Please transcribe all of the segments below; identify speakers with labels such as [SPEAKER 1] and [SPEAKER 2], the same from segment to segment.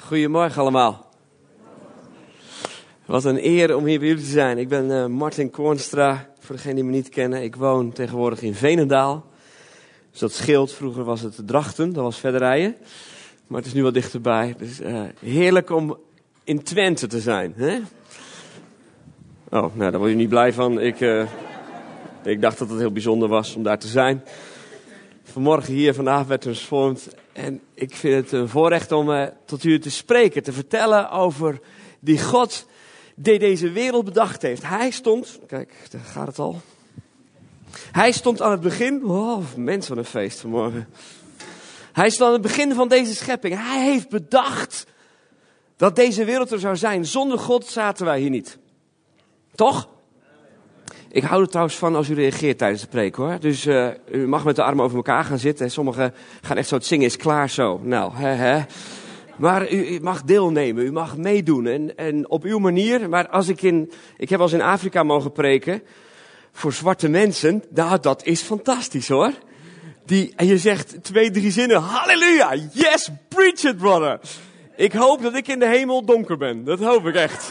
[SPEAKER 1] Goedemorgen allemaal. Wat een eer om hier bij jullie te zijn. Ik ben Martin Koornstra, voor degenen die me niet kennen. Ik woon tegenwoordig in Veenendaal. Dus dat scheelt. Vroeger was het Drachten, dat was verder rijden. Maar het is nu wat dichterbij. Dus heerlijk om in Twente te zijn. Hè? Oh, nou daar word je niet blij van. Ik dacht dat het heel bijzonder was om daar te zijn. Vanmorgen hier, vandaag werd transformed. En ik vind het een voorrecht om tot jullie te spreken, te vertellen over die God die deze wereld bedacht heeft. Hij stond, kijk, daar gaat het al. Hij stond aan het begin, oh mensen wat een feest vanmorgen. Hij stond aan het begin van deze schepping. Hij heeft bedacht dat deze wereld er zou zijn. Zonder God zaten wij hier niet. Toch? Ik hou er trouwens van als u reageert tijdens de preek hoor. Dus u mag met de armen over elkaar gaan zitten. Sommigen gaan echt zo, het zingen is klaar zo. Nou, Maar u mag deelnemen, u mag meedoen en op uw manier. Maar als ik heb wel eens in Afrika mogen preken voor zwarte mensen. Nou, dat is fantastisch hoor. En je zegt 2, 3 zinnen, halleluja, yes, preach it brother. Ik hoop dat ik in de hemel donker ben, dat hoop ik echt.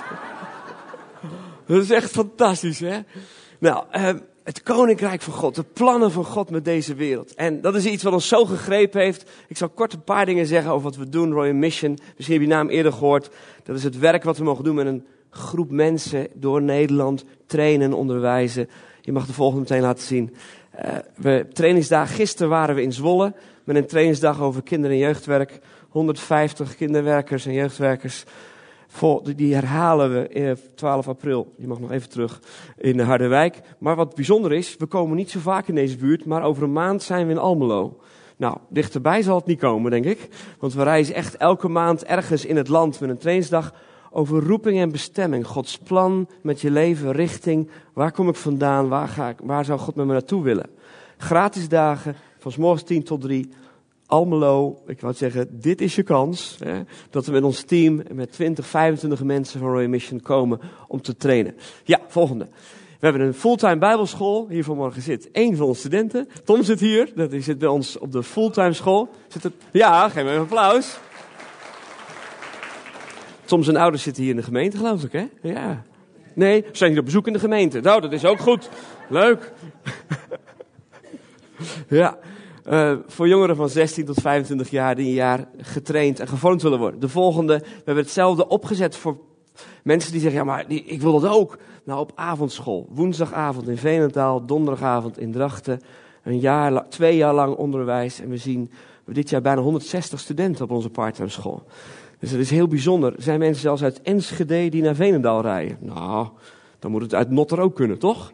[SPEAKER 1] Dat is echt fantastisch hè. Nou, het koninkrijk van God, de plannen van God met deze wereld. En dat is iets wat ons zo gegrepen heeft. Ik zal kort een paar dingen zeggen over wat we doen, Royal Mission. Misschien heb je naam eerder gehoord. Dat is het werk wat we mogen doen met een groep mensen door Nederland. Trainen en onderwijzen. Je mag de volgende meteen laten zien. Trainingsdag, gisteren waren we in Zwolle. Met een trainingsdag over kinder- en jeugdwerk. 150 kinderwerkers en jeugdwerkers. Die herhalen we 12 april, je mag nog even terug, in Harderwijk. Maar wat bijzonder is, we komen niet zo vaak in deze buurt, maar over een maand zijn we in Almelo. Nou, dichterbij zal het niet komen, denk ik. Want we reizen echt elke maand ergens in het land met een trainingsdag over roeping en bestemming. Gods plan met je leven, richting, waar kom ik vandaan, waar zou God met me naartoe willen. Gratis dagen, van 's morgens 10 tot 3. Almelo, ik wou zeggen, dit is je kans. Hè, dat we met ons team, met 20, 25 mensen van Royal Mission komen om te trainen. Ja, volgende. We hebben een fulltime bijbelschool. Hier vanmorgen zit 1 van onze studenten. Tom zit hier, die zit bij ons op de fulltime school. Ja, geef me een applaus. Tom zijn ouders zitten hier in de gemeente, geloof ik, hè? Ja. Nee, ze zijn hier op bezoek in de gemeente. Nou, dat is ook goed. Leuk. Ja. Voor jongeren van 16 tot 25 jaar die een jaar getraind en gevormd willen worden. De volgende, we hebben hetzelfde opgezet voor mensen die zeggen, ja maar ik wil dat ook. Nou, op avondschool, woensdagavond in Veenendaal, donderdagavond in Drachten. 2 jaar lang onderwijs en we zien dit jaar bijna 160 studenten op onze parttime school. Dus dat is heel bijzonder. Er zijn mensen zelfs uit Enschede die naar Veenendaal rijden. Nou, dan moet het uit Notter ook kunnen, toch?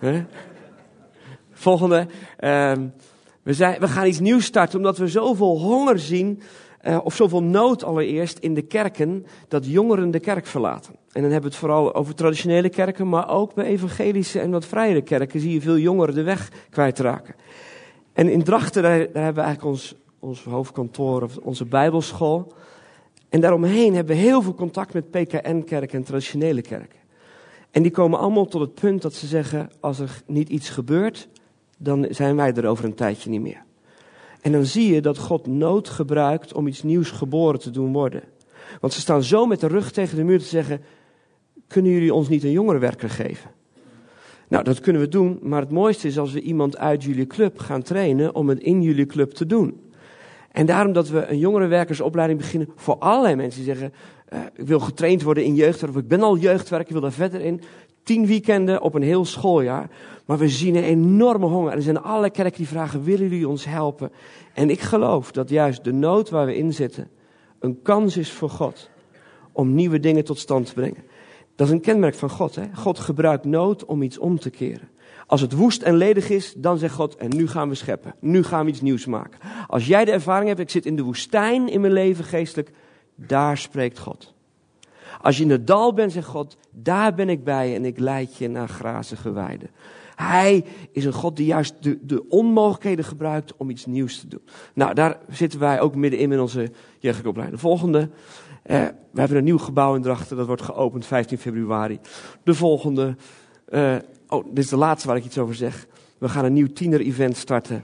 [SPEAKER 1] Volgende, we gaan iets nieuws starten omdat we zoveel honger zien, of zoveel nood allereerst in de kerken, dat jongeren de kerk verlaten. En dan hebben we het vooral over traditionele kerken, maar ook bij evangelische en wat vrijere kerken zie je veel jongeren de weg kwijtraken. En in Drachten, daar hebben we eigenlijk ons hoofdkantoor, of onze bijbelschool. En daaromheen hebben we heel veel contact met PKN-kerken en traditionele kerken. En die komen allemaal tot het punt dat ze zeggen, als er niet iets gebeurt, dan zijn wij er over een tijdje niet meer. En dan zie je dat God nood gebruikt om iets nieuws geboren te doen worden. Want ze staan zo met de rug tegen de muur te zeggen, kunnen jullie ons niet een jongerenwerker geven? Nou, dat kunnen we doen, maar het mooiste is als we iemand uit jullie club gaan trainen om het in jullie club te doen. En daarom dat we een jongerenwerkersopleiding beginnen voor allerlei mensen die zeggen, ik wil getraind worden in jeugdwerk, of ik ben al jeugdwerker, ik wil daar verder in. 10 weekenden op een heel schooljaar. Maar we zien een enorme honger. En er zijn allerlei kerken die vragen, willen jullie ons helpen? En ik geloof dat juist de nood waar we in zitten een kans is voor God om nieuwe dingen tot stand te brengen. Dat is een kenmerk van God. Hè? God gebruikt nood om iets om te keren. Als het woest en ledig is, dan zegt God, en nu gaan we scheppen. Nu gaan we iets nieuws maken. Als jij de ervaring hebt, ik zit in de woestijn in mijn leven geestelijk, daar spreekt God. Als je in het dal bent, zegt God, daar ben ik bij en ik leid je naar grazige weiden. Hij is een God die juist de onmogelijkheden gebruikt om iets nieuws te doen. Nou, daar zitten wij ook middenin met onze jeugdelijke opleiding. De volgende, we hebben een nieuw gebouw in Drachten, dat wordt geopend 15 februari. De volgende, dit is de laatste waar ik iets over zeg. We gaan een nieuw tiener-event starten.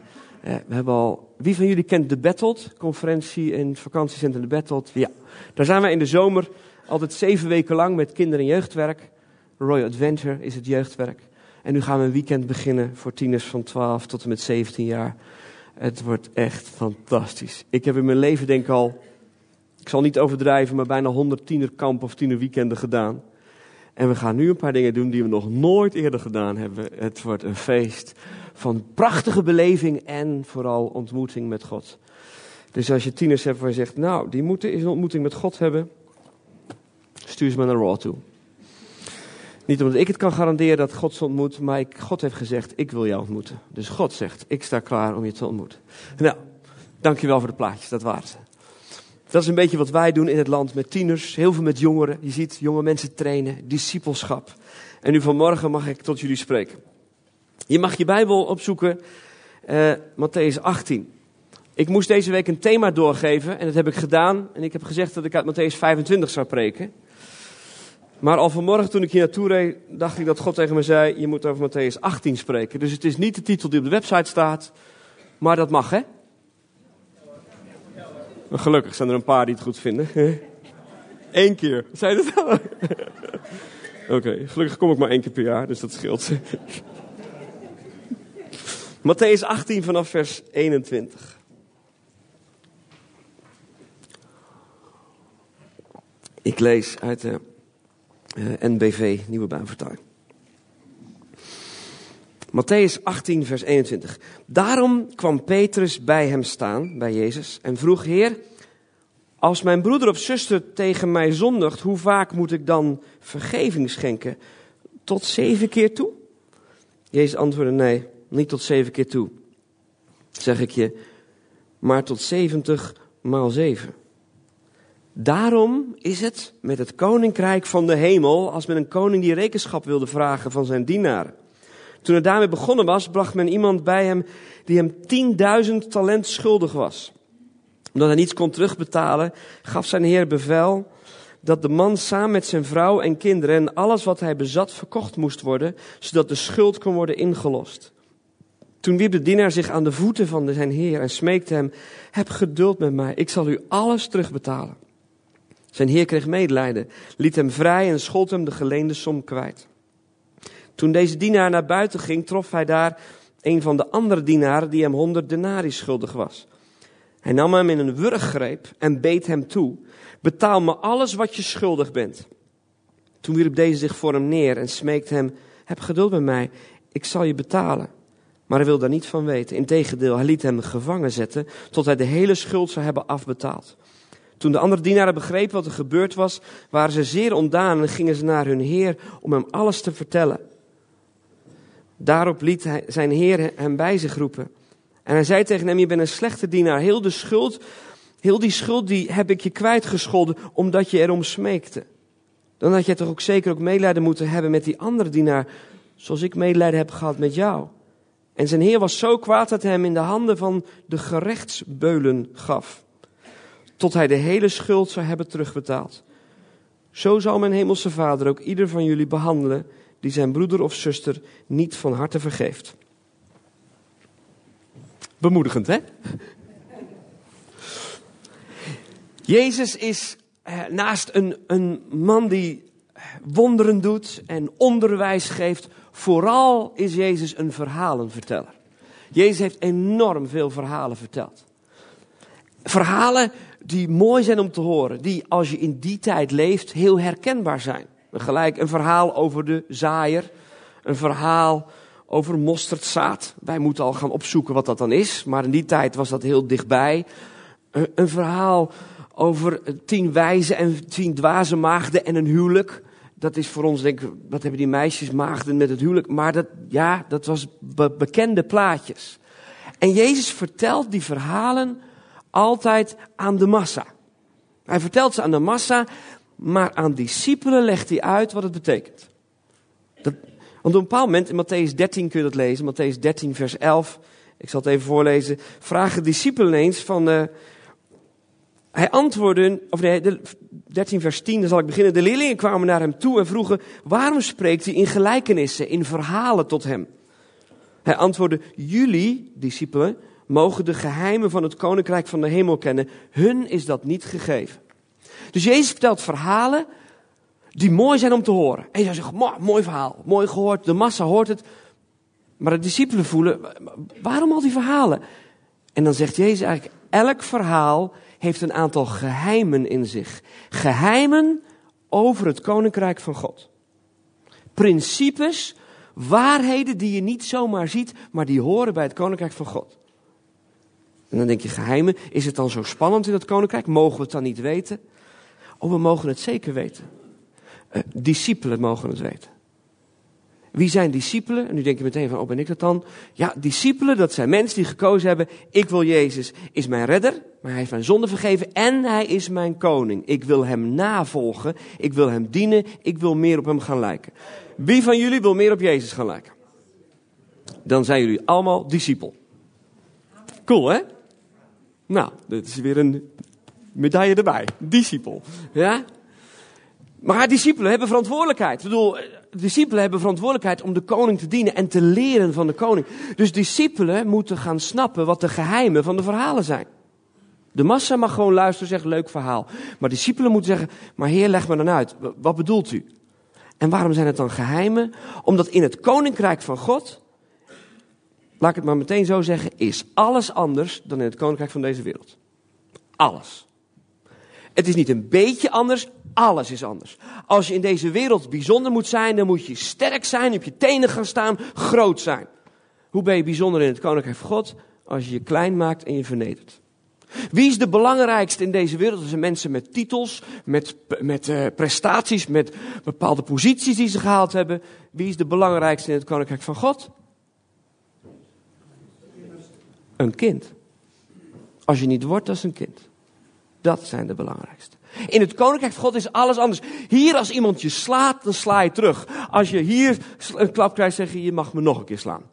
[SPEAKER 1] Wie van jullie kent de Battled, conferentie en vakantiecentrum de Battled? Ja, daar zijn wij in de zomer altijd 7 weken lang met kinder- en jeugdwerk. Royal Adventure is het jeugdwerk. En nu gaan we een weekend beginnen voor tieners van 12 tot en met 17 jaar. Het wordt echt fantastisch. Ik heb in mijn leven denk ik al, ik zal niet overdrijven, maar bijna 100 tienerkampen of tienerweekenden gedaan. En we gaan nu een paar dingen doen die we nog nooit eerder gedaan hebben. Het wordt een feest van prachtige beleving en vooral ontmoeting met God. Dus als je tieners hebt waar je zegt, nou, die moeten eens een ontmoeting met God hebben, stuur ze maar naar Raw toe. Niet omdat ik het kan garanderen dat God ze ontmoet, maar God heeft gezegd, ik wil jou ontmoeten. Dus God zegt, ik sta klaar om je te ontmoeten. Nou, dankjewel voor de plaatjes, dat waren ze. Dat is een beetje wat wij doen in het land met tieners, heel veel met jongeren. Je ziet jonge mensen trainen, discipelschap. En nu vanmorgen mag ik tot jullie spreken. Je mag je Bijbel opzoeken, Mattheüs 18. Ik moest deze week een thema doorgeven en dat heb ik gedaan. En ik heb gezegd dat ik uit Mattheüs 25 zou preken. Maar al vanmorgen toen ik hier naartoe reed, dacht ik dat God tegen me zei, je moet over Mattheüs 18 spreken. Dus het is niet de titel die op de website staat, maar dat mag, hè? Gelukkig zijn er een paar die het goed vinden. 1 keer. Zei je dat? Oké, gelukkig kom ik maar 1 keer per jaar, dus dat scheelt. Mattheüs 18 vanaf vers 21. Ik lees uit de NBV, Nieuwe Bijbelvertaling. Mattheüs 18 vers 21. Daarom kwam Petrus bij hem staan, bij Jezus, en vroeg, Heer, als mijn broeder of zuster tegen mij zondigt, hoe vaak moet ik dan vergeving schenken? Tot 7 keer toe? Jezus antwoordde, nee, niet tot 7 keer toe, zeg ik je, maar tot 70 maal 7. Daarom is het met het koninkrijk van de hemel als men een koning die rekenschap wilde vragen van zijn dienaren. Toen het daarmee begonnen was, bracht men iemand bij hem die hem 10.000 talent schuldig was. Omdat hij niets kon terugbetalen, gaf zijn heer bevel dat de man samen met zijn vrouw en kinderen en alles wat hij bezat verkocht moest worden, zodat de schuld kon worden ingelost. Toen wierp de dienaar zich aan de voeten van zijn heer en smeekte hem, heb geduld met mij, ik zal u alles terugbetalen. Zijn heer kreeg medelijden, liet hem vrij en schold hem de geleende som kwijt. Toen deze dienaar naar buiten ging, trof hij daar een van de andere dienaren die hem 100 denarii schuldig was. Hij nam hem in een wurggreep en beet hem toe. Betaal me alles wat je schuldig bent. Toen wierp deze zich voor hem neer en smeekte hem, heb geduld met mij, ik zal je betalen. Maar hij wilde daar niet van weten. Integendeel, hij liet hem gevangen zetten tot hij de hele schuld zou hebben afbetaald. Toen de andere dienaren begrepen wat er gebeurd was, waren ze zeer ontdaan en gingen ze naar hun heer om hem alles te vertellen. Daarop liet zijn heer hem bij zich roepen. En hij zei tegen hem, je bent een slechte dienaar. Heel die schuld die heb ik je kwijtgescholden omdat je erom smeekte. Dan had je toch ook zeker ook medelijden moeten hebben met die andere dienaar, zoals ik medelijden heb gehad met jou. En zijn heer was zo kwaad dat hij hem in de handen van de gerechtsbeulen gaf, tot hij de hele schuld zou hebben terugbetaald. Zo zal mijn hemelse Vader ook ieder van jullie behandelen die zijn broeder of zuster niet van harte vergeeft. Bemoedigend, hè? Jezus is naast een man die wonderen doet en onderwijs geeft, vooral is Jezus een verhalenverteller. Jezus heeft enorm veel verhalen verteld. Verhalen die mooi zijn om te horen, die als je in die tijd leeft heel herkenbaar zijn. Gelijk een verhaal over de zaaier, een verhaal over mosterdzaad. Wij moeten al gaan opzoeken wat dat dan is, maar in die tijd was dat heel dichtbij. Een verhaal over 10 wijze en 10 dwaze maagden en een huwelijk. Dat is voor ons, denk ik, wat hebben die meisjes maagden met het huwelijk? Maar dat was bekende plaatjes. En Jezus vertelt die verhalen altijd aan de massa. Hij vertelt ze aan de massa, maar aan discipelen legt hij uit wat het betekent. Want op een bepaald moment, in Mattheüs 13 kun je dat lezen, Mattheüs 13 vers 11, ik zal het even voorlezen, vragen de discipelen eens van, hij antwoordde, 13 vers 10, dan zal ik beginnen. De leerlingen kwamen naar hem toe en vroegen, waarom spreekt hij in gelijkenissen, in verhalen tot hem? Hij antwoordde, jullie, discipelen, mogen de geheimen van het koninkrijk van de hemel kennen. Hun is dat niet gegeven. Dus Jezus vertelt verhalen die mooi zijn om te horen. En je zou zeggen, mooi verhaal, mooi gehoord, de massa hoort het. Maar de discipelen voelen, waarom al die verhalen? En dan zegt Jezus eigenlijk, elk verhaal heeft een aantal geheimen in zich. Geheimen over het koninkrijk van God. Principes, waarheden die je niet zomaar ziet, maar die horen bij het koninkrijk van God. En dan denk je, geheimen, is het dan zo spannend in het koninkrijk? Mogen we het dan niet weten? Oh, we mogen het zeker weten. Discipelen mogen het weten. Wie zijn discipelen? En nu denk je meteen van, ben ik dat dan? Ja, discipelen, dat zijn mensen die gekozen hebben, ik wil Jezus, is mijn redder, maar hij heeft mijn zonde vergeven en hij is mijn koning. Ik wil hem navolgen, ik wil hem dienen, ik wil meer op hem gaan lijken. Wie van jullie wil meer op Jezus gaan lijken? Dan zijn jullie allemaal discipel. Cool, hè? Nou, dit is weer een medaille erbij. Discipel. Ja? Maar discipelen hebben verantwoordelijkheid. Ik bedoel, discipelen hebben verantwoordelijkheid om de koning te dienen en te leren van de koning. Dus discipelen moeten gaan snappen wat de geheimen van de verhalen zijn. De massa mag gewoon luisteren en zeggen, leuk verhaal. Maar discipelen moeten zeggen, maar Heer, leg me dan uit. Wat bedoelt u? En waarom zijn het dan geheimen? Omdat in het koninkrijk van God, laat ik het maar meteen zo zeggen, is alles anders dan in het koninkrijk van deze wereld. Alles. Het is niet een beetje anders, alles is anders. Als je in deze wereld bijzonder moet zijn, dan moet je sterk zijn, op je tenen gaan staan, groot zijn. Hoe ben je bijzonder in het koninkrijk van God? Als je je klein maakt en je vernedert. Wie is de belangrijkste in deze wereld? Dat zijn mensen met titels, met prestaties, met bepaalde posities die ze gehaald hebben. Wie is de belangrijkste in het koninkrijk van God? Een kind. Als je niet wordt, dat is een kind. Dat zijn de belangrijkste. In het koninkrijk van God is alles anders. Hier als iemand je slaat, dan sla je terug. Als je hier een klap krijgt, zeg je, je mag me nog een keer slaan.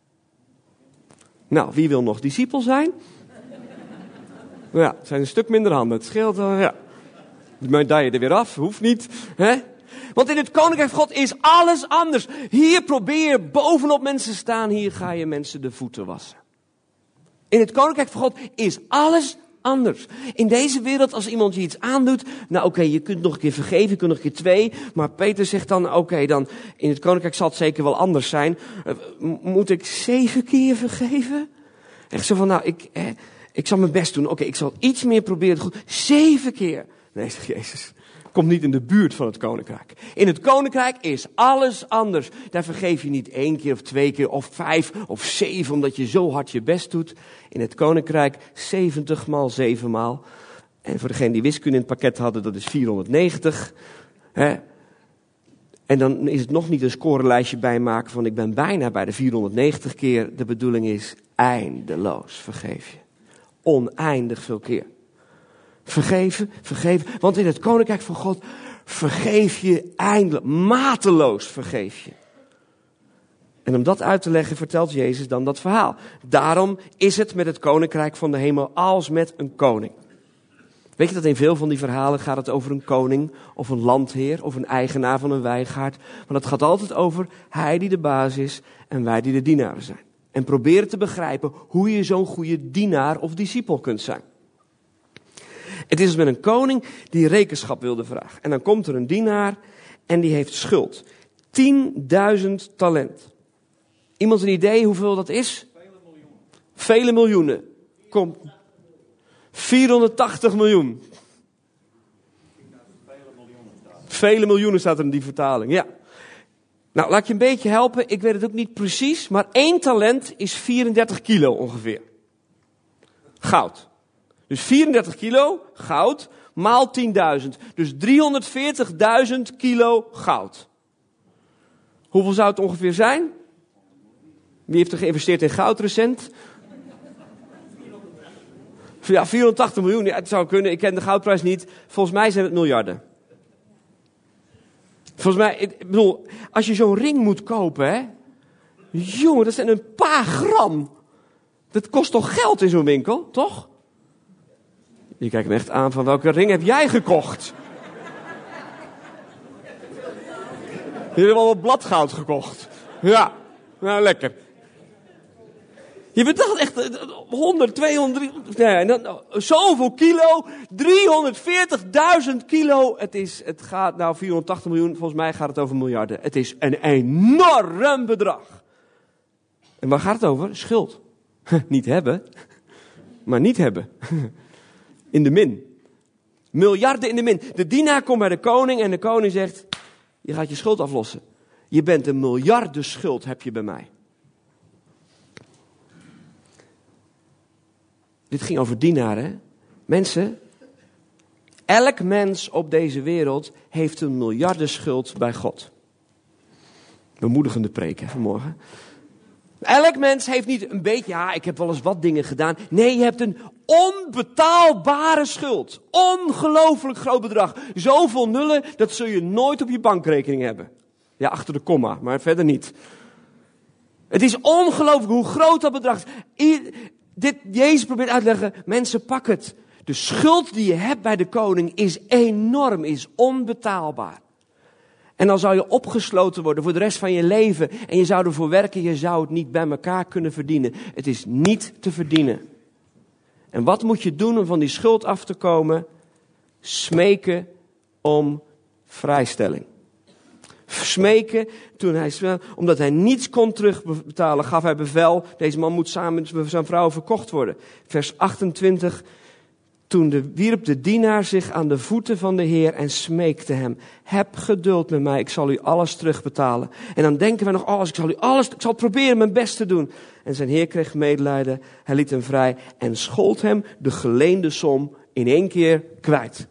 [SPEAKER 1] Nou, wie wil nog discipel zijn? Ja, het zijn een stuk minder handen. Het scheelt wel, ja. De medaille er weer af, hoeft niet. Hè? Want in het koninkrijk van God is alles anders. Hier probeer je bovenop mensen te staan. Hier ga je mensen de voeten wassen. In het koninkrijk van God is alles anders. In deze wereld, als iemand je iets aandoet, nou oké, je kunt nog een keer vergeven, je kunt nog een keer 2. Maar Peter zegt dan, oké, dan in het koninkrijk zal het zeker wel anders zijn. Moet ik 7 keer vergeven? Echt zo van, nou, ik zal mijn best doen. Oké, ik zal iets meer proberen. Goed. 7 keer. Nee, zegt Jezus. Komt niet in de buurt van het koninkrijk. In het koninkrijk is alles anders. Daar vergeef je niet 1 keer of 2 keer of 5 of 7 omdat je zo hard je best doet. In het koninkrijk 70 maal 7 maal. En voor degenen die wiskunde in het pakket hadden, dat is 490. Hè? En dan is het nog niet een scorelijstje bijmaken van ik ben bijna bij de 490 keer. De bedoeling is eindeloos vergeef je. Oneindig veel keer. Vergeven. Want in het koninkrijk van God vergeef je eindelijk. Mateloos vergeef je. En om dat uit te leggen vertelt Jezus dan dat verhaal. Daarom is het met het koninkrijk van de hemel als met een koning. Weet je dat in veel van die verhalen gaat het over een koning of een landheer of een eigenaar van een wijngaard. Maar het gaat altijd over hij die de baas is en wij die de dienaren zijn. En proberen te begrijpen hoe je zo'n goede dienaar of discipel kunt zijn. Het is als met een koning die rekenschap wilde vragen. En dan komt er een dienaar en die heeft schuld. 10.000 talent. Iemand een idee hoeveel dat is? Vele miljoenen. Komt 480 miljoen. Vele miljoenen staat er in die vertaling, ja. Nou, laat je een beetje helpen. Ik weet het ook niet precies, maar 1 talent is 34 kilo ongeveer. Goud. Dus 34 kilo goud maal 10.000. Dus 340.000 kilo goud. Hoeveel zou het ongeveer zijn? Wie heeft er geïnvesteerd in goud recent? Ja, 480 miljoen. Ja, het zou kunnen. Ik ken de goudprijs niet. Volgens mij zijn het miljarden. Volgens mij, ik bedoel, als je zo'n ring moet kopen, hè. Jongen, dat zijn een paar gram. Dat kost toch geld in zo'n winkel, toch? Je kijkt me echt aan van welke ring heb jij gekocht? Je hebt al wat bladgoud gekocht. Ja, nou lekker. Je betaalt echt 100, 200, zoveel kilo, 340.000 kilo. Het gaat nou 480 miljoen, volgens mij gaat het over miljarden. Het is een enorm bedrag. En waar gaat het over? Schuld. Niet hebben, maar niet hebben. In de min. Miljarden in de min. De dienaar komt bij de koning en de koning zegt, je gaat je schuld aflossen. Je bent een miljarden schuld, heb je bij mij. Dit ging over dienaren. Mensen, elk mens op deze wereld heeft een miljarden schuld bij God. Bemoedigende preek hè, vanmorgen. Elk mens heeft niet een beetje, ik heb wel eens wat dingen gedaan. Nee, je hebt een onbetaalbare schuld. Ongelooflijk groot bedrag. Zoveel nullen, dat zul je nooit op je bankrekening hebben. Ja, achter de komma, maar verder niet. Het is ongelooflijk hoe groot dat bedrag is. Jezus probeert uit te leggen, mensen, pak het. De schuld die je hebt bij de koning is enorm, is onbetaalbaar. En dan zou je opgesloten worden voor de rest van je leven. En je zou ervoor werken, je zou het niet bij elkaar kunnen verdienen. Het is niet te verdienen. En wat moet je doen om van die schuld af te komen? Smeken om vrijstelling. Smeken, omdat hij niets kon terugbetalen, gaf hij bevel. Deze man moet samen met zijn vrouw verkocht worden. Vers 28. Toen wierp de dienaar zich aan de voeten van de Heer en smeekte hem. Heb geduld met mij, ik zal u alles terugbetalen. En dan denken we nog, ik zal proberen mijn best te doen. En zijn Heer kreeg medelijden, hij liet hem vrij en schold hem de geleende som in 1 keer kwijt.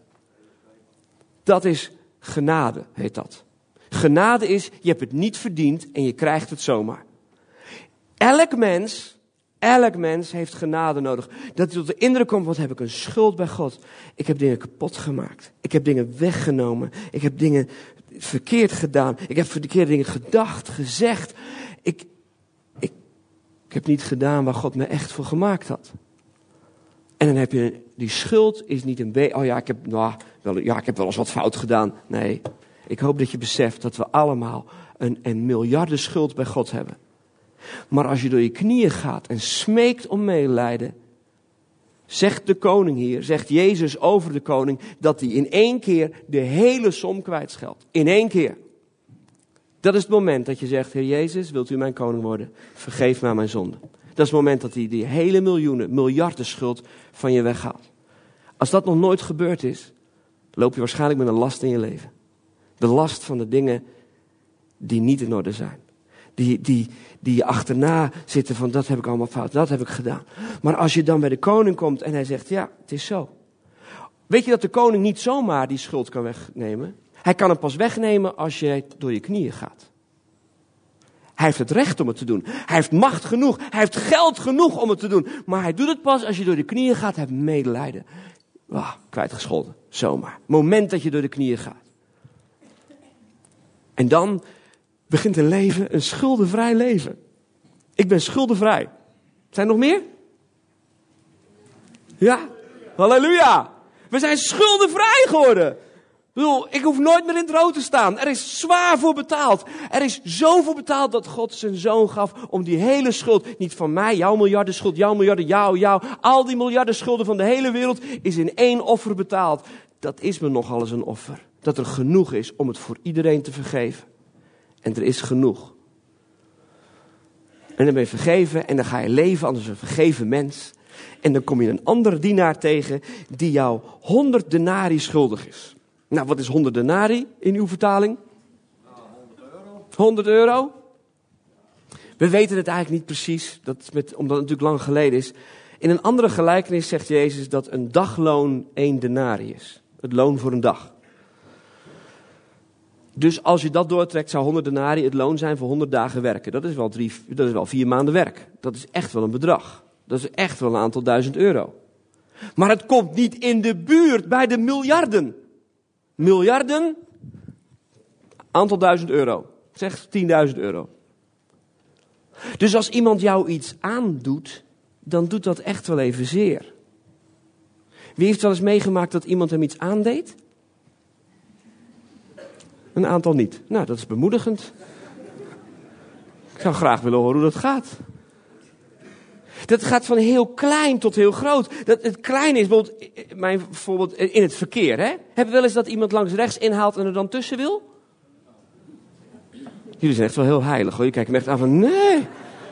[SPEAKER 1] Dat is genade, heet dat. Genade is, je hebt het niet verdiend en je krijgt het zomaar. Elk mens heeft genade nodig. Dat hij tot de indruk komt, wat heb ik een schuld bij God. Ik heb dingen kapot gemaakt. Ik heb dingen weggenomen. Ik heb dingen verkeerd gedaan. Ik heb verkeerde dingen gedacht, gezegd. Ik heb niet gedaan waar God me echt voor gemaakt had. En dan heb je, die schuld is niet een beetje, ik heb wel eens wat fout gedaan. Nee, ik hoop dat je beseft dat we allemaal een miljarden schuld bij God hebben. Maar als je door je knieën gaat en smeekt om medelijden, zegt de koning hier, zegt Jezus over de koning, dat hij in 1 keer de hele som kwijtscheldt. In 1 keer. Dat is het moment dat je zegt, Heer Jezus, wilt u mijn koning worden? Vergeef mij mijn zonde. Dat is het moment dat hij die hele miljarden schuld van je weghaalt. Als dat nog nooit gebeurd is, loop je waarschijnlijk met een last in je leven. De last van de dingen die niet in orde zijn. Die je achterna zitten van, dat heb ik allemaal fout, dat heb ik gedaan. Maar als je dan bij de koning komt en hij zegt, ja, het is zo. Weet je dat de koning niet zomaar die schuld kan wegnemen? Hij kan hem pas wegnemen als je door je knieën gaat. Hij heeft het recht om het te doen. Hij heeft macht genoeg. Hij heeft geld genoeg om het te doen. Maar hij doet het pas als je door de knieën gaat. Hij heeft medelijden. Kwijtgescholden. Zomaar. Moment dat je door de knieën gaat. En dan begint een leven, een schuldenvrij leven. Ik ben schuldenvrij. Zijn er nog meer? Ja. Halleluja. We zijn schuldenvrij geworden. Ik hoef nooit meer in het rood te staan. Er is zwaar voor betaald. Er is zoveel betaald dat God zijn zoon gaf om die hele schuld, niet van mij, jouw miljarden schuld, jouw miljarden, jou. Al die miljarden schulden van de hele wereld is in 1 offer betaald. Dat is me nogal eens een offer. Dat er genoeg is om het voor iedereen te vergeven. En er is genoeg. En dan ben je vergeven en dan ga je leven als een vergeven mens. En dan kom je een andere dienaar tegen die jou 100 denarii schuldig is. Nou, wat is 100 denarii in uw vertaling? 100 euro. We weten het eigenlijk niet precies, omdat het natuurlijk lang geleden is. In een andere gelijkenis zegt Jezus dat een dagloon 1 denarii is. Het loon voor een dag. Dus als je dat doortrekt, zou 100 denarii het loon zijn voor 100 dagen werken. Dat is wel 4 maanden werk. Dat is echt wel een bedrag. Dat is echt wel een aantal duizend euro. Maar het komt niet in de buurt bij de miljarden. Miljarden, aantal duizend euro. Zeg 10.000 euro. Dus als iemand jou iets aandoet, dan doet dat echt wel even zeer. Wie heeft wel eens meegemaakt dat iemand hem iets aandeed? Een aantal niet. Nou, dat is bemoedigend. Ik zou graag willen horen hoe dat gaat. Dat gaat van heel klein tot heel groot. Het kleine is bijvoorbeeld in het verkeer. Hè? Heb je wel eens dat iemand langs rechts inhaalt en er dan tussen wil? Jullie zijn echt wel heel heilig hoor. Je kijkt me echt aan van nee.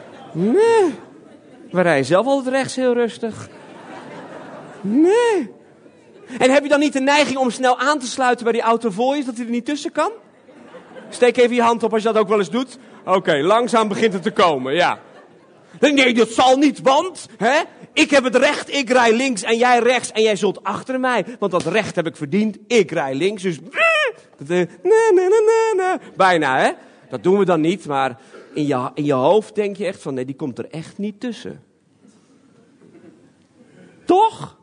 [SPEAKER 1] We rijden zelf altijd rechts heel rustig. Nee. En heb je dan niet de neiging om snel aan te sluiten bij die auto voor je, dat hij er niet tussen kan? Steek even je hand op als je dat ook wel eens doet. Oké, langzaam begint het te komen, ja. Nee, dat zal niet, want ik heb het recht, ik rij links en jij rechts en jij zult achter mij. Want dat recht heb ik verdiend, ik rij links, dus... Bijna, hè? Dat doen we dan niet, maar in je hoofd denk je echt van, nee, die komt er echt niet tussen. Toch?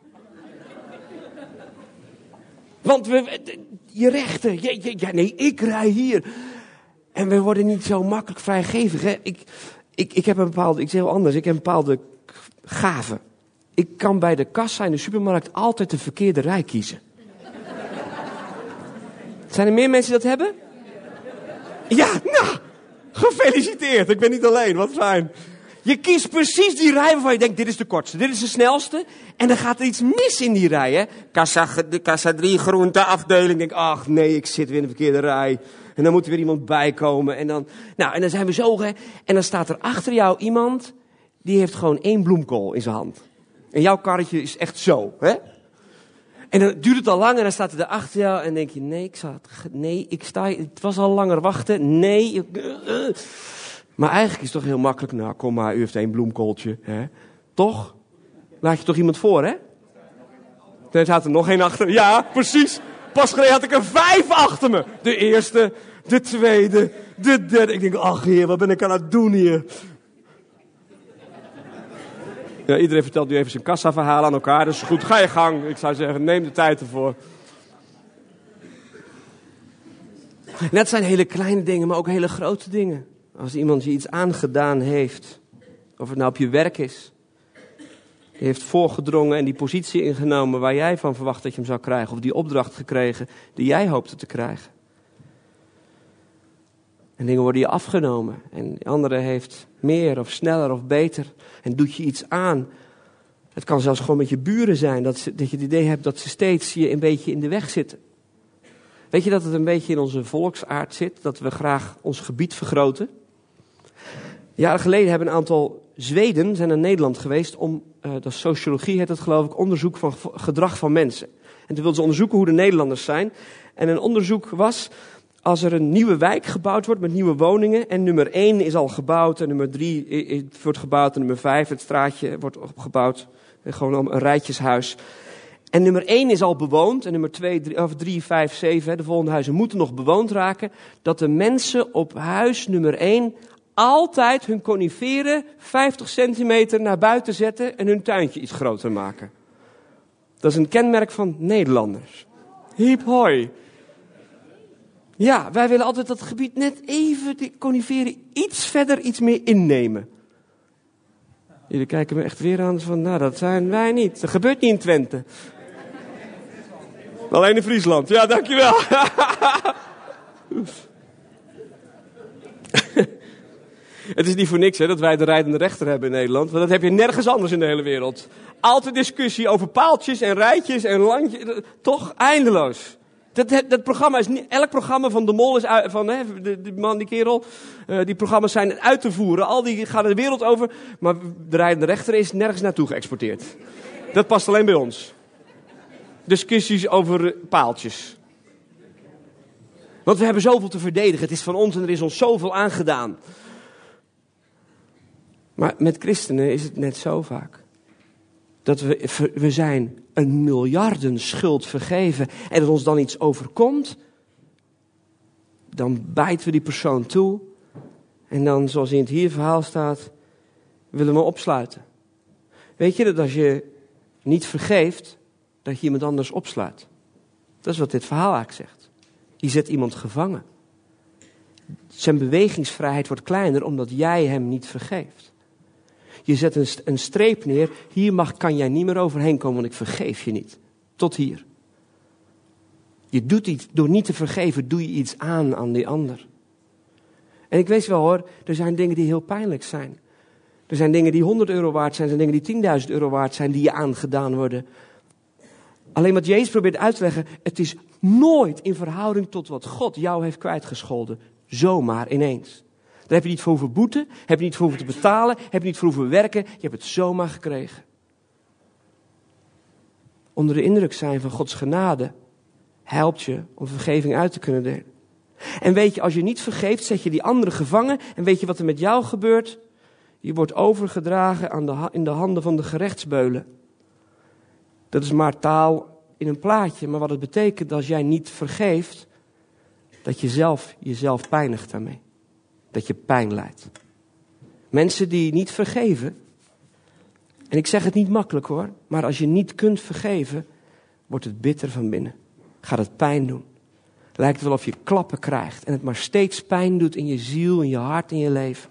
[SPEAKER 1] Want je rechten, nee, ik rij hier. En we worden niet zo makkelijk vrijgevig, hè? Ik heb een bepaalde, ik zeg heel anders, ik heb een bepaalde gave. Ik kan bij de kassa in de supermarkt altijd de verkeerde rij kiezen. Zijn er meer mensen die dat hebben? Ja, nou, gefeliciteerd. Ik ben niet alleen, wat fijn. Je kiest precies die rij waarvan je denkt, dit is de kortste, dit is de snelste. En dan gaat er iets mis in die rij, hè. Kassa 3, groente afdeling. Ik denk, ach nee, ik zit weer in de verkeerde rij. En dan moet er weer iemand bij komen. En dan zijn we zo, hè. En dan staat er achter jou iemand, die heeft gewoon 1 bloemkool in zijn hand. En jouw karretje is echt zo, hè. En dan duurt het al lang en dan staat hij er achter jou en denk je, het was al langer wachten, nee. Maar eigenlijk is het toch heel makkelijk, nou kom maar, u heeft 1 bloemkooltje, hè. Toch? Laat je toch iemand voor, hè? Er staat er nog 1 achter, ja, precies. Pas geleden had ik er 5 achter me. De eerste, de tweede, de derde. Ik denk, ach heer, wat ben ik aan het doen hier? Ja, iedereen vertelt nu even zijn kassaverhaal aan elkaar. Dus goed, ga je gang. Ik zou zeggen, neem de tijd ervoor. En dat zijn hele kleine dingen, maar ook hele grote dingen. Als iemand je iets aangedaan heeft. Of het nou op je werk is. Die heeft voorgedrongen en die positie ingenomen waar jij van verwacht dat je hem zou krijgen. Of die opdracht gekregen die jij hoopte te krijgen. En dingen worden je afgenomen. En de andere heeft meer of sneller of beter. En doet je iets aan. Het kan zelfs gewoon met je buren zijn. Dat je het idee hebt dat ze steeds je een beetje in de weg zitten. Weet je dat het een beetje in onze volksaard zit? Dat we graag ons gebied vergroten? Jaren geleden hebben een aantal Zweden zijn naar Nederland geweest om, dat is sociologie heet het geloof ik, onderzoek van gedrag van mensen. En toen wilden ze onderzoeken hoe de Nederlanders zijn. En een onderzoek was, als er een nieuwe wijk gebouwd wordt met nieuwe woningen en nummer 1 is al gebouwd en nummer 3 wordt gebouwd en nummer 5, het straatje wordt opgebouwd, gewoon een rijtjeshuis. En nummer 1 is al bewoond en nummer 3, 5, 7, de volgende huizen moeten nog bewoond raken, dat de mensen op huis nummer 1 altijd hun coniferen 50 centimeter naar buiten zetten en hun tuintje iets groter maken. Dat is een kenmerk van Nederlanders. Hiep hoi. Ja, wij willen altijd dat gebied net even, de coniferen, iets verder, iets meer innemen. Jullie kijken me echt weer aan van, nou dat zijn wij niet. Dat gebeurt niet in Twente. Alleen in Friesland. Ja, dankjewel. Het is niet voor niks hè, dat wij de rijdende rechter hebben in Nederland. Want dat heb je nergens anders in de hele wereld. Altijd discussie over paaltjes en rijtjes en landjes. Toch eindeloos. Dat programma is niet, elk programma van de Mol is uit, van die man, die kerel. Die programma's zijn uit te voeren. Al die gaan de wereld over. Maar de rijdende rechter is nergens naartoe geëxporteerd. Dat past alleen bij ons. Discussies over paaltjes. Want we hebben zoveel te verdedigen. Het is van ons en er is ons zoveel aangedaan. Maar met christenen is het net zo vaak. Dat we zijn een miljarden schuld vergeven. En als ons dan iets overkomt. Dan bijten we die persoon toe. En dan, zoals in het hier verhaal staat, willen we opsluiten. Weet je dat als je niet vergeeft, dat je iemand anders opsluit. Dat is wat dit verhaal eigenlijk zegt. Je zet iemand gevangen. Zijn bewegingsvrijheid wordt kleiner omdat jij hem niet vergeeft. Je zet een streep neer. Hier kan jij niet meer overheen komen, want ik vergeef je niet. Tot hier. Je doet iets, door niet te vergeven, doe je iets aan die ander. En ik weet wel hoor, er zijn dingen die heel pijnlijk zijn. Er zijn dingen die 100 euro waard zijn, er zijn dingen die 10.000 euro waard zijn, die je aangedaan worden. Alleen wat Jezus probeert uit te leggen, het is nooit in verhouding tot wat God jou heeft kwijtgescholden. Zomaar ineens. Daar heb je niet voor hoeven boeten, heb je niet voor hoeven te betalen, heb je niet voor hoeven werken. Je hebt het zomaar gekregen. Onder de indruk zijn van Gods genade helpt je om vergeving uit te kunnen delen. En weet je, als je niet vergeeft, zet je die anderen gevangen. En weet je wat er met jou gebeurt? Je wordt overgedragen in de handen van de gerechtsbeulen. Dat is maar taal in een plaatje. Maar wat het betekent als jij niet vergeeft, dat je jezelf pijnigt daarmee. Dat je pijn lijdt. Mensen die niet vergeven. En ik zeg het niet makkelijk hoor. Maar als je niet kunt vergeven, wordt het bitter van binnen. Gaat het pijn doen. Lijkt het wel of je klappen krijgt. En het maar steeds pijn doet in je ziel, in je hart, in je leven.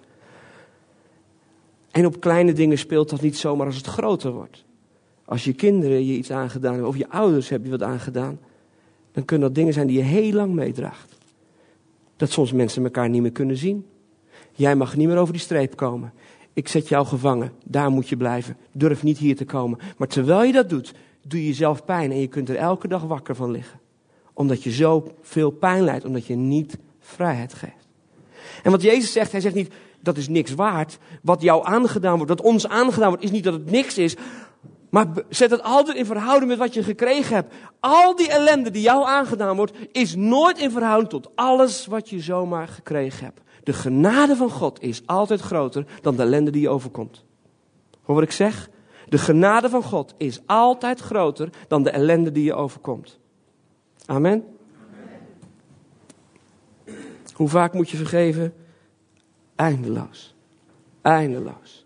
[SPEAKER 1] En op kleine dingen speelt dat niet zomaar als het groter wordt. Als je kinderen je iets aangedaan hebben, of je ouders hebben je wat aangedaan, dan kunnen dat dingen zijn die je heel lang meedraagt. Dat soms mensen elkaar niet meer kunnen zien. Jij mag niet meer over die streep komen. Ik zet jou gevangen, daar moet je blijven. Durf niet hier te komen. Maar terwijl je dat doet, doe je jezelf pijn en je kunt er elke dag wakker van liggen. Omdat je zo veel pijn lijdt, omdat je niet vrijheid geeft. En wat Jezus zegt, hij zegt niet, dat is niks waard. Wat jou aangedaan wordt, wat ons aangedaan wordt, is niet dat het niks is. Maar zet het altijd in verhouding met wat je gekregen hebt. Al die ellende die jou aangedaan wordt, is nooit in verhouding tot alles wat je zomaar gekregen hebt. De genade van God is altijd groter dan de ellende die je overkomt. Hoor wat ik zeg? De genade van God is altijd groter dan de ellende die je overkomt. Amen? Hoe vaak moet je vergeven? Eindeloos. Eindeloos.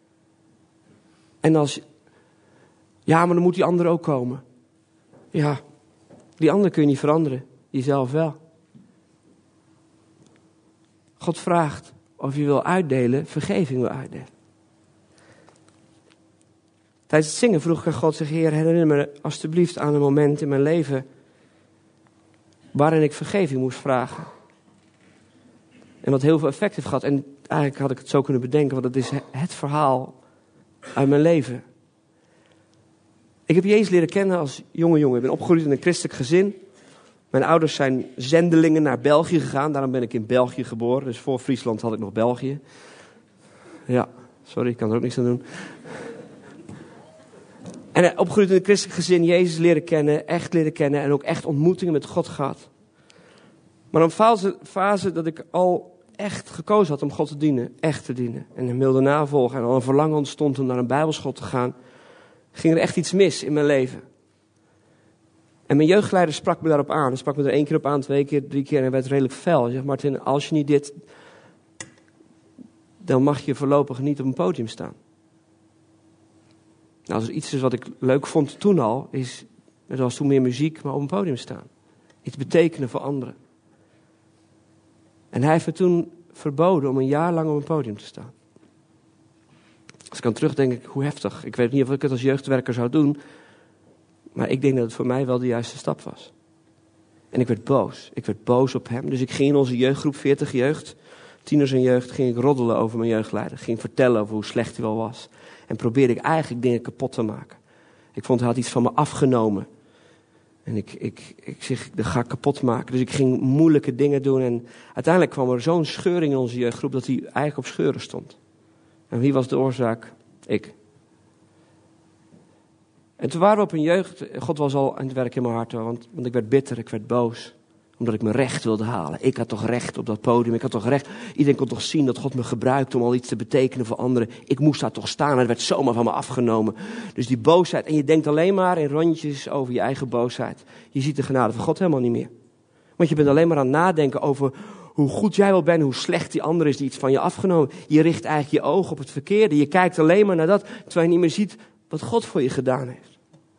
[SPEAKER 1] En als... Ja, maar dan moet die ander ook komen. Ja, die ander kun je niet veranderen. Jezelf wel. God vraagt of je wil uitdelen, vergeving wil uitdelen. Tijdens het zingen vroeg ik aan God, zeg Heer, herinner me alstublieft aan een moment in mijn leven waarin ik vergeving moest vragen. En wat heel veel effect heeft gehad. En eigenlijk had ik het zo kunnen bedenken, want het is het verhaal uit mijn leven. Ik heb Jezus leren kennen als jonge jongen. Ik ben opgegroeid in een christelijk gezin. Mijn ouders zijn zendelingen naar België gegaan. Daarom ben ik in België geboren. Dus voor Friesland had ik nog België. Ja, sorry, ik kan er ook niks aan doen. En opgegroeid in een christelijk gezin. Jezus leren kennen, echt leren kennen. En ook echt ontmoetingen met God gehad. Maar een fase dat ik al echt gekozen had om God te dienen. Echt te dienen. En hem wilde navolgen. En al een verlangen ontstond om naar een bijbelschool te gaan. Ging er echt iets mis in mijn leven. En mijn jeugdleider sprak me daarop aan. Hij sprak me er 1 keer op aan, 2 keer, 3 keer. En hij werd redelijk fel. Hij zegt, Martin, als je niet dit... dan mag je voorlopig niet op een podium staan. Nou, als er iets is wat ik leuk vond toen al, is... er was toen meer muziek, maar op een podium staan. Iets betekenen voor anderen. En hij heeft me toen verboden om 1 jaar lang op een podium te staan. Als ik aan terugdenk, denk ik, hoe heftig. Ik weet niet of ik het als jeugdwerker zou doen. Maar ik denk dat het voor mij wel de juiste stap was. En ik werd boos. Ik werd boos op hem. Dus ik ging in onze jeugdgroep, 40 jeugd, tieners en jeugd, ging ik roddelen over mijn jeugdleider. Ging vertellen over hoe slecht hij wel was. En probeerde ik eigenlijk dingen kapot te maken. Ik vond hij had iets van me afgenomen. En ik zeg, dat ga ik kapot maken. Dus ik ging moeilijke dingen doen. En uiteindelijk kwam er zo'n scheuring in onze jeugdgroep dat hij eigenlijk op scheuren stond. En wie was de oorzaak? Ik. En toen waren we op een jeugd. God was al aan het werk in mijn hart. Want ik werd bitter, ik werd boos. Omdat ik mijn recht wilde halen. Ik had toch recht op dat podium. Ik had toch recht. Iedereen kon toch zien dat God me gebruikte om al iets te betekenen voor anderen. Ik moest daar toch staan. En het werd zomaar van me afgenomen. Dus die boosheid. En je denkt alleen maar in rondjes over je eigen boosheid. Je ziet de genade van God helemaal niet meer. Want je bent alleen maar aan het nadenken over hoe goed jij wel bent, hoe slecht die ander is die iets van je afgenomen. Je richt eigenlijk je ogen op het verkeerde. Je kijkt alleen maar naar dat, terwijl je niet meer ziet wat God voor je gedaan heeft.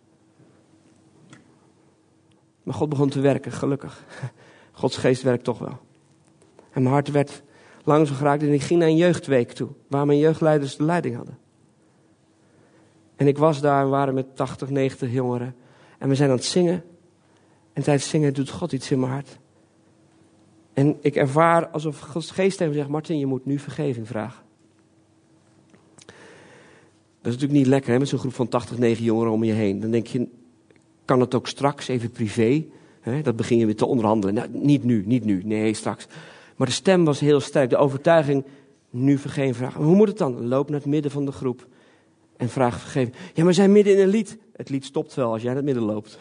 [SPEAKER 1] Maar God begon te werken, gelukkig. Gods geest werkt toch wel. En mijn hart werd langzaam geraakt en ik ging naar een jeugdweek toe, waar mijn jeugdleiders de leiding hadden. En ik was daar en waren met 80, 90 jongeren. En we zijn aan het zingen. En tijdens het zingen doet God iets in mijn hart. En ik ervaar alsof Gods geest tegen me zegt, Martin, je moet nu vergeving vragen. Dat is natuurlijk niet lekker, hè, met zo'n groep van 80, 9 jongeren om je heen. Dan denk je, kan het ook straks, even privé? Hè? Dat begin je weer te onderhandelen. Nou, niet nu, nee, straks. Maar de stem was heel sterk, de overtuiging, nu vergeven vragen. Hoe moet het dan? Loop naar het midden van de groep en vraag vergeving. Ja, maar we zijn midden in een lied. Het lied stopt wel als jij naar het midden loopt.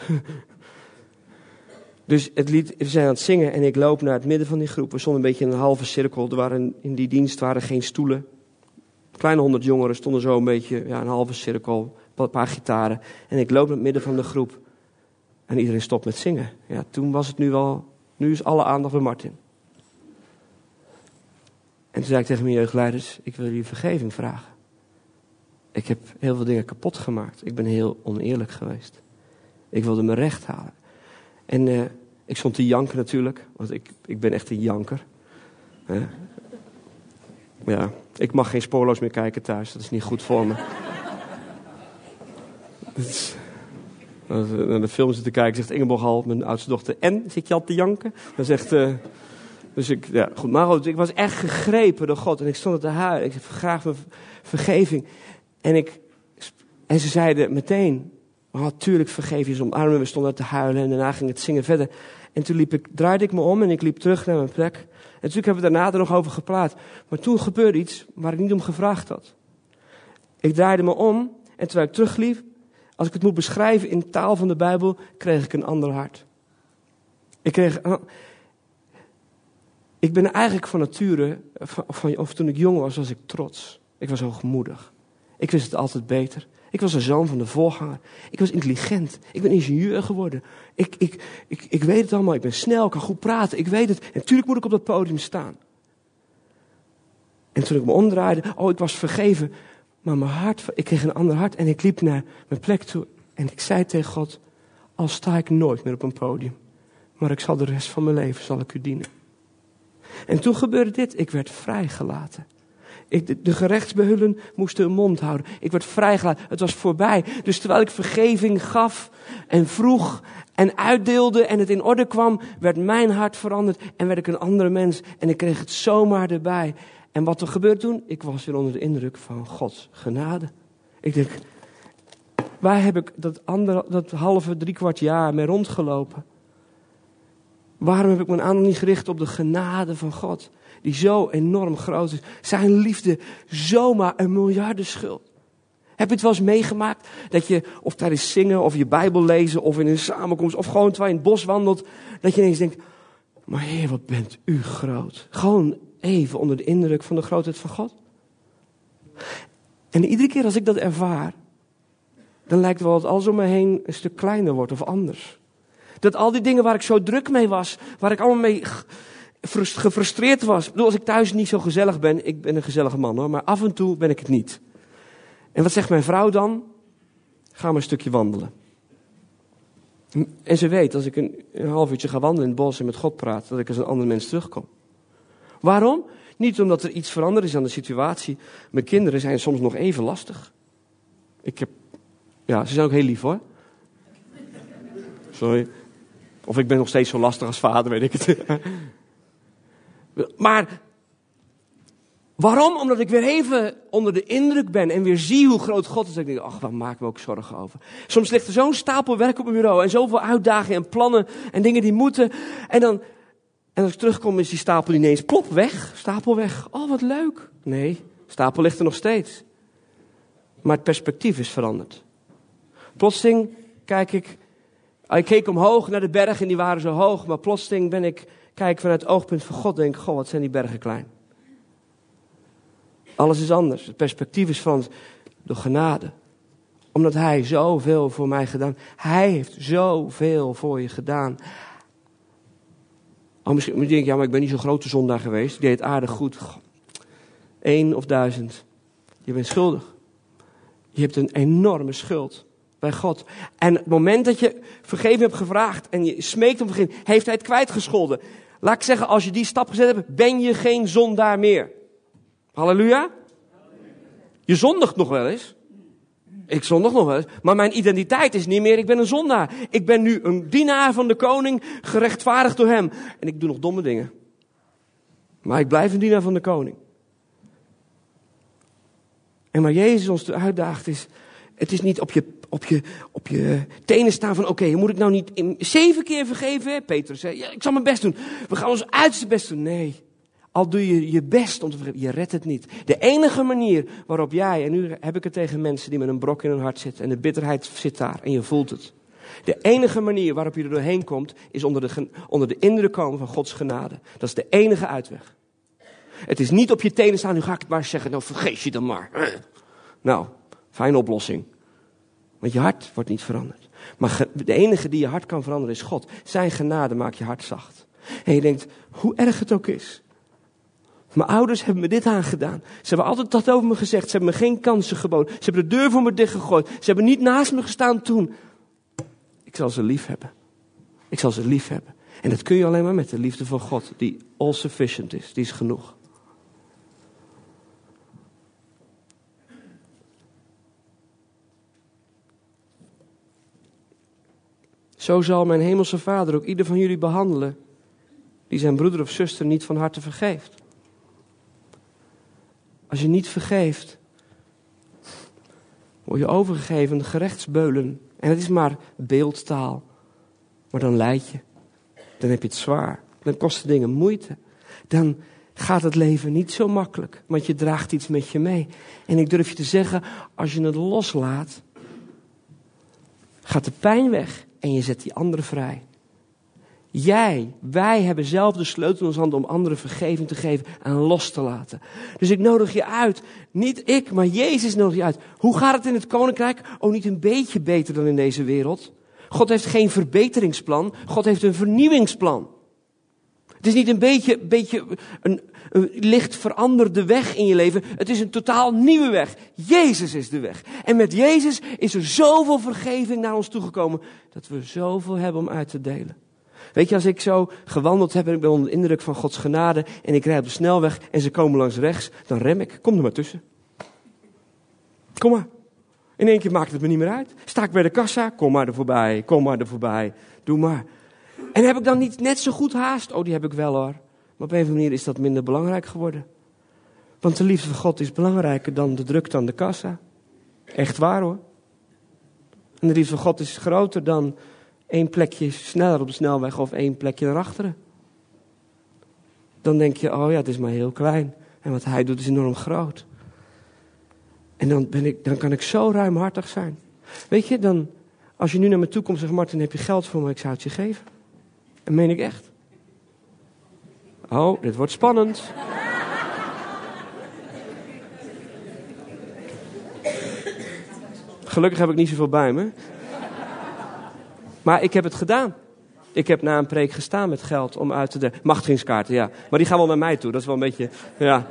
[SPEAKER 1] Dus we zijn aan het zingen en ik loop naar het midden van die groep. We stonden een beetje in een halve cirkel. In die dienst waren geen stoelen. Kleine 100 jongeren stonden zo een beetje, een halve cirkel, een paar gitaren. En ik loop naar het midden van de groep. En iedereen stopt met zingen. Ja, toen was het nu is alle aandacht bij Martin. En toen zei ik tegen mijn jeugdleiders, ik wil jullie vergeving vragen. Ik heb heel veel dingen kapot gemaakt. Ik ben heel oneerlijk geweest. Ik wilde mijn recht halen. En ik stond te janken natuurlijk, want ik ben echt een janker. Ja, ik mag geen spoorloos meer kijken thuis, dat is niet goed voor me. Als we naar de film zitten kijken, zegt Ingeborg al, mijn oudste dochter, en, zit je al te janken? Dan zegt, goed. Maar goed, ik was echt gegrepen door God en ik stond te huilen. Ik zei, graag mijn vergeving. En ze zeiden meteen, natuurlijk vergeef je ze, omarmen. We stonden te huilen en daarna ging het zingen verder. En toen draaide ik me om en ik liep terug naar mijn plek. En natuurlijk hebben we daarna er nog over gepraat. Maar toen gebeurde iets waar ik niet om gevraagd had. Ik draaide me om en terwijl ik terugliep, als ik het moet beschrijven in taal van de Bijbel, kreeg ik een ander hart. Ik ben eigenlijk van nature, of toen ik jong was ik trots. Ik was hoogmoedig. Ik wist het altijd beter. Ik was een zoon van de voorganger. Ik was intelligent. Ik ben ingenieur geworden. Ik weet het allemaal. Ik ben snel, ik kan goed praten. Ik weet het. En natuurlijk moet ik op dat podium staan. En toen ik me omdraaide, ik was vergeven. Maar mijn hart, ik kreeg een ander hart. En ik liep naar mijn plek toe. En ik zei tegen God, al sta ik nooit meer op een podium. Maar ik zal de rest van mijn leven, zal ik u dienen. En toen gebeurde dit. Ik werd vrijgelaten. De gerechtsbehullen moesten hun mond houden. Ik werd vrijgelaten. Het was voorbij. Dus terwijl ik vergeving gaf en vroeg en uitdeelde en het in orde kwam, werd mijn hart veranderd en werd ik een andere mens. En ik kreeg het zomaar erbij. En wat er gebeurde toen? Ik was weer onder de indruk van Gods genade. Ik denk, waar heb ik dat halve, 3/4 jaar mee rondgelopen? Waarom heb ik mijn aandacht niet gericht op de genade van God? Die zo enorm groot is. Zijn liefde zomaar een miljardenschuld. Heb je het wel eens meegemaakt? Dat je, of tijdens zingen, of je Bijbel lezen, of in een samenkomst, of gewoon terwijl je in het bos wandelt, dat je ineens denkt, maar Heer, wat bent u groot. Gewoon even onder de indruk van de grootheid van God. En iedere keer als ik dat ervaar, dan lijkt het wel dat alles om me heen een stuk kleiner wordt of anders. Dat al die dingen waar ik zo druk mee was, waar ik allemaal mee gefrustreerd was. Ik bedoel, als ik thuis niet zo gezellig ben, ik ben een gezellige man hoor, maar af en toe ben ik het niet. En wat zegt mijn vrouw dan? Ga maar een stukje wandelen. En ze weet, als ik een half uurtje ga wandelen in het bos en met God praat, dat ik als een ander mens terugkom. Waarom? Niet omdat er iets veranderd is aan de situatie. Mijn kinderen zijn soms nog even lastig. Ze zijn ook heel lief hoor. Sorry. Of ik ben nog steeds zo lastig als vader, weet ik het. Maar waarom? Omdat ik weer even onder de indruk ben en weer zie hoe groot God is. Dat ik denk, ach, waar maken we ook zorgen over. Soms ligt er zo'n stapel werk op mijn bureau en zoveel uitdagingen en plannen en dingen die moeten. En als ik terugkom is die stapel ineens plop weg. Stapel weg. Oh, wat leuk. Nee, stapel ligt er nog steeds. Maar het perspectief is veranderd. Plotseling ik keek omhoog naar de bergen en die waren zo hoog. Maar plotseling kijk vanuit het oogpunt van God, denk ik, goh, wat zijn die bergen klein. Alles is anders. Het perspectief is van de genade. Omdat hij zoveel voor mij gedaan. Hij heeft zoveel voor je gedaan. Misschien denk je, ja, maar ik ben niet zo'n grote zondaar geweest. Ik deed het aardig goed. 1 of 1000. Je bent schuldig. Je hebt een enorme schuld bij God. En het moment dat je vergeving hebt gevraagd en je smeekt om vergeving, heeft hij het kwijtgescholden. Laat ik zeggen, als je die stap gezet hebt, ben je geen zondaar meer. Halleluja. Je zondigt nog wel eens. Ik zondig nog wel eens. Maar mijn identiteit is niet meer, ik ben een zondaar. Ik ben nu een dienaar van de koning, gerechtvaardigd door hem. En ik doe nog domme dingen. Maar ik blijf een dienaar van de koning. En waar Jezus ons toe uitdaagt is, het is niet op je tenen staan van, oké, moet ik nou niet 7 keer vergeven? Hè? Petrus zei, ja, ik zal mijn best doen. We gaan ons uiterste best doen. Nee, al doe je je best om te vergeven, je redt het niet. De enige manier waarop jij, en nu heb ik het tegen mensen die met een brok in hun hart zitten en de bitterheid zit daar en je voelt het. De enige manier waarop je er doorheen komt, is onder de indruk komen van Gods genade. Dat is de enige uitweg. Het is niet op je tenen staan, nu ga ik het maar zeggen, nou vergeet je dan maar. Nou, fijne oplossing. Want je hart wordt niet veranderd. Maar de enige die je hart kan veranderen is God. Zijn genade maakt je hart zacht. En je denkt, hoe erg het ook is. Mijn ouders hebben me dit aangedaan. Ze hebben altijd dat over me gezegd. Ze hebben me geen kansen geboden. Ze hebben de deur voor me dichtgegooid. Ze hebben niet naast me gestaan toen. Ik zal ze lief hebben. Ik zal ze lief hebben. En dat kun je alleen maar met de liefde van God. Die all sufficient is. Die is genoeg. Zo zal mijn hemelse Vader ook ieder van jullie behandelen die zijn broeder of zuster niet van harte vergeeft. Als je niet vergeeft, word je overgegeven aan de gerechtsbeulen. En het is maar beeldtaal. Maar dan lijd je. Dan heb je het zwaar. Dan kosten dingen moeite. Dan gaat het leven niet zo makkelijk. Want je draagt iets met je mee. En ik durf je te zeggen, als je het loslaat, gaat de pijn weg. En je zet die anderen vrij. Wij hebben zelf de sleutel in onze handen om anderen vergeving te geven en los te laten. Dus ik nodig je uit. Niet ik, maar Jezus nodigt je uit. Hoe gaat het in het koninkrijk? Oh, niet een beetje beter dan in deze wereld. God heeft geen verbeteringsplan. God heeft een vernieuwingsplan. Het is niet een beetje een licht veranderde weg in je leven. Het is een totaal nieuwe weg. Jezus is de weg. En met Jezus is er zoveel vergeving naar ons toegekomen, dat we zoveel hebben om uit te delen. Weet je, als ik zo gewandeld heb en ik ben onder de indruk van Gods genade en ik rijd op de snelweg en ze komen langs rechts, dan rem ik. Kom er maar tussen. Kom maar. In één keer maakt het me niet meer uit. Sta ik bij de kassa, kom maar er voorbij, kom maar er voorbij. Doe maar. En heb ik dan niet net zo goed haast? Oh, die heb ik wel hoor. Maar op een of andere manier is dat minder belangrijk geworden. Want de liefde van God is belangrijker dan de drukte aan de kassa. Echt waar hoor. En de liefde van God is groter dan 1 plekje sneller op de snelweg of 1 plekje naar achteren. Dan denk je, oh ja, het is maar heel klein. En wat hij doet is enorm groot. En dan kan ik zo ruimhartig zijn. Weet je, dan, als je nu naar me toe komt en zegt, Martin, heb je geld voor me? Ik zou het je geven. En meen ik echt. Oh, dit wordt spannend. Gelukkig heb ik niet zoveel bij me. Maar ik heb het gedaan. Ik heb na een preek gestaan met geld om uit te delen. Machtigingskaarten, ja. Maar die gaan wel naar mij toe. Dat is wel een beetje, ja.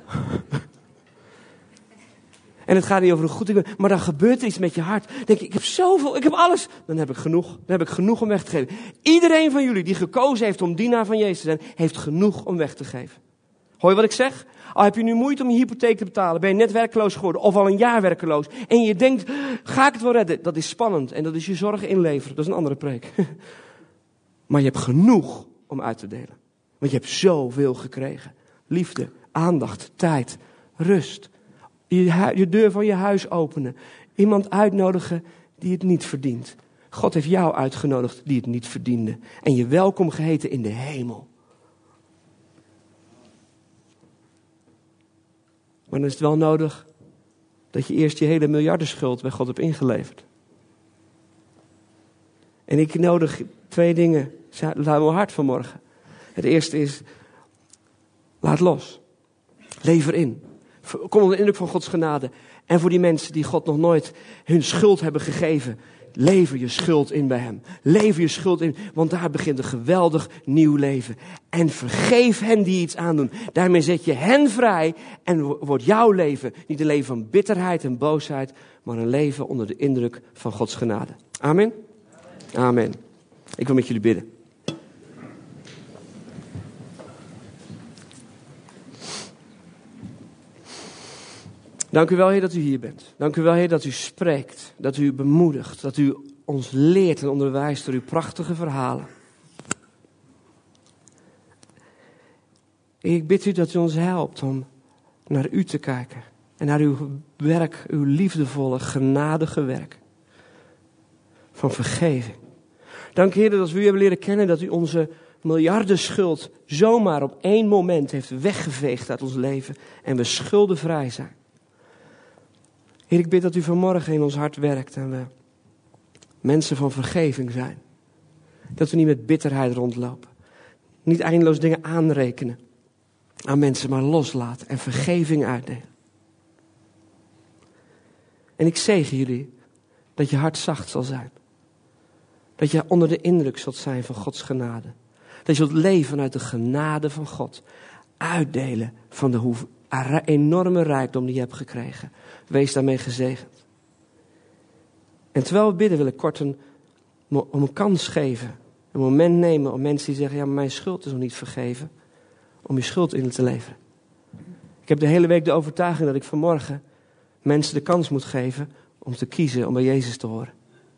[SPEAKER 1] En het gaat niet over hoe goed ik ben. Maar dan gebeurt er iets met je hart. Dan denk ik heb zoveel, ik heb alles. Dan heb ik genoeg. Dan heb ik genoeg om weg te geven. Iedereen van jullie die gekozen heeft om dienaar van Jezus te zijn, heeft genoeg om weg te geven. Hoor je wat ik zeg? Al heb je nu moeite om je hypotheek te betalen, ben je net werkloos geworden of al een jaar werkloos. En je denkt, ga ik het wel redden? Dat is spannend en dat is je zorgen inleveren. Dat is een andere preek. Maar je hebt genoeg om uit te delen. Want je hebt zoveel gekregen. Liefde, aandacht, tijd, rust. Je deur van je huis openen. Iemand uitnodigen die het niet verdient. God heeft jou uitgenodigd die het niet verdiende. En je welkom geheten in de hemel. Maar dan is het wel nodig dat je eerst je hele miljardenschuld bij God hebt ingeleverd. En ik nodig 2 dingen. Laat mijn hart vanmorgen. Het eerste is, laat los. Lever in. Kom onder de indruk van Gods genade. En voor die mensen die God nog nooit hun schuld hebben gegeven, lever je schuld in bij hem. Lever je schuld in, want daar begint een geweldig nieuw leven. En vergeef hen die iets aandoen. Daarmee zet je hen vrij en wordt jouw leven niet een leven van bitterheid en boosheid, maar een leven onder de indruk van Gods genade. Amen? Amen. Ik wil met jullie bidden. Dank u wel, Heer, dat u hier bent. Dank u wel, Heer, dat u spreekt, dat u bemoedigt, dat u ons leert en onderwijst door uw prachtige verhalen. Ik bid u dat u ons helpt om naar u te kijken. En naar uw werk, uw liefdevolle, genadige werk. Van vergeving. Dank Heer dat als we u hebben leren kennen dat u onze miljarden schuld zomaar op 1 moment heeft weggeveegd uit ons leven. En we schuldenvrij zijn. Heer, ik bid dat u vanmorgen in ons hart werkt en we mensen van vergeving zijn. Dat we niet met bitterheid rondlopen. Niet eindeloos dingen aanrekenen aan mensen, maar loslaten en vergeving uitdelen. En ik zegen jullie dat je hart zacht zal zijn. Dat je onder de indruk zult zijn van Gods genade. Dat je zult leven vanuit de genade van God. Uitdelen van de enorme rijkdom die je hebt gekregen. Wees daarmee gezegend. En terwijl we bidden wil ik kort om een kans geven. Een moment nemen om mensen die zeggen, ja, maar mijn schuld is nog niet vergeven. Om je schuld in te leveren. Ik heb de hele week de overtuiging dat ik vanmorgen mensen de kans moet geven om te kiezen om bij Jezus te horen.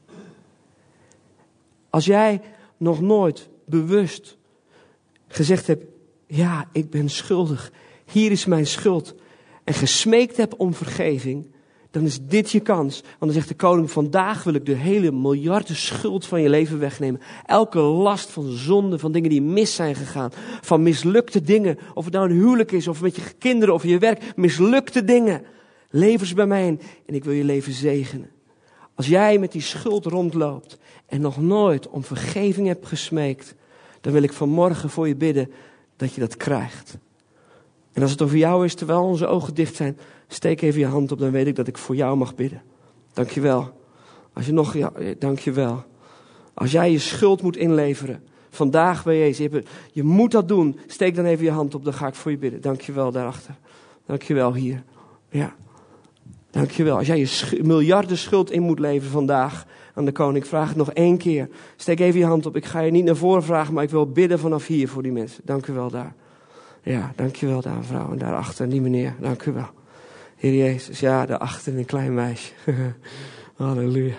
[SPEAKER 1] Als jij nog nooit bewust gezegd hebt, ja, ik ben schuldig. Hier is mijn schuld. En gesmeekt hebt om vergeving. Dan is dit je kans. Want dan zegt de koning, vandaag wil ik de hele miljarden schuld van je leven wegnemen. Elke last van zonde, van dingen die mis zijn gegaan. Van mislukte dingen. Of het nou een huwelijk is, of met je kinderen, of je werk. Mislukte dingen. Lever ze bij mij in. En ik wil je leven zegenen. Als jij met die schuld rondloopt en nog nooit om vergeving hebt gesmeekt, dan wil ik vanmorgen voor je bidden dat je dat krijgt. En als het over jou is, terwijl onze ogen dicht zijn, steek even je hand op, dan weet ik dat ik voor jou mag bidden. Dankjewel. Dankjewel. Als jij je schuld moet inleveren, vandaag bij Jezus, je moet dat doen, steek dan even je hand op, dan ga ik voor je bidden. Dankjewel daarachter. Dankjewel hier. Ja. Dankjewel. Als jij je miljarden schuld in moet leveren vandaag aan de koning, vraag het nog 1 keer. Steek even je hand op. Ik ga je niet naar voren vragen, maar ik wil bidden vanaf hier voor die mensen. Dankjewel daar. Ja, dankjewel daar mevrouw. En daarachter, die meneer. Dankjewel. Heer Jezus, ja, daarachter een klein meisje. Halleluja.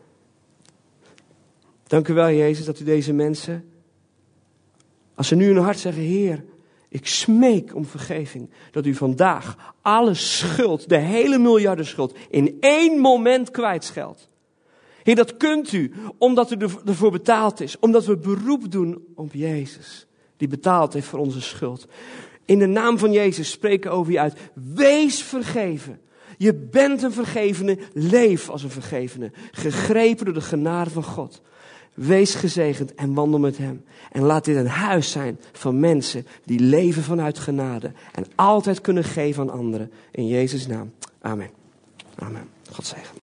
[SPEAKER 1] Dankjewel Jezus dat u deze mensen, als ze nu in hun hart zeggen, Heer, ik smeek om vergeving, dat u vandaag alle schuld, de hele miljarden schuld, in 1 moment kwijtscheldt. Heer, dat kunt u, omdat u ervoor betaald is. Omdat we beroep doen op Jezus, die betaald heeft voor onze schuld. In de naam van Jezus spreken over je uit. Wees vergeven. Je bent een vergevene, leef als een vergevene. Gegrepen door de genade van God. Wees gezegend en wandel met hem. En laat dit een huis zijn van mensen die leven vanuit genade. En altijd kunnen geven aan anderen. In Jezus' naam. Amen. Amen. God zegen.